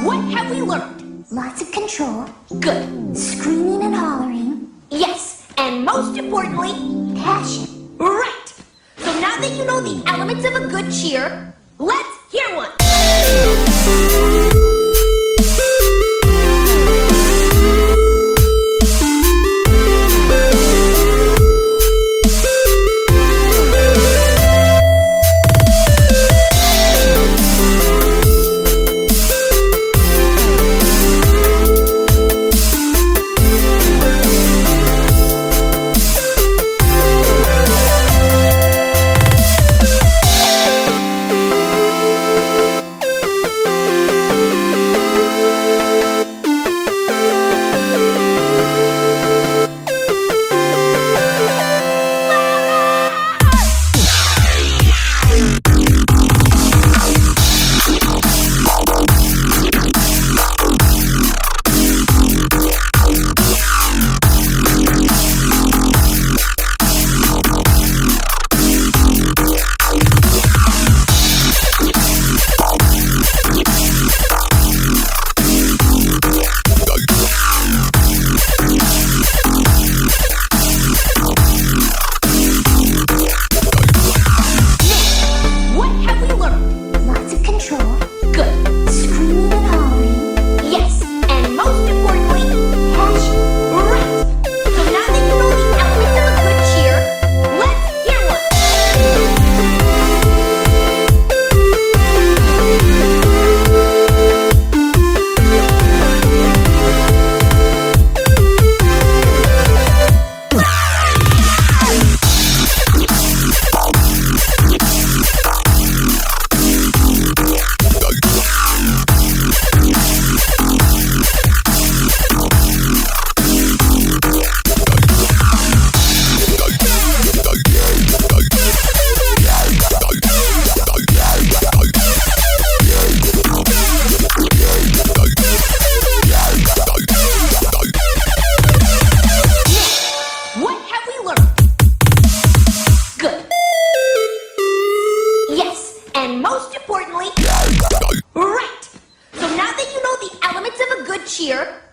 What have we learned? Lots of control. Good. Screaming and hollering. Yes, and most importantly, Passion. right. So now that you know the elements of a good cheer, let's hear one. What have we learned? Lots of control. Good. Screaming and hollering. Yes, and most importantly, Passion. right. So now that you know the elements of a good cheer, let's hear one. What have we learned? Good. Yes, and most importantly, right. So now that you know the elements of a good cheer,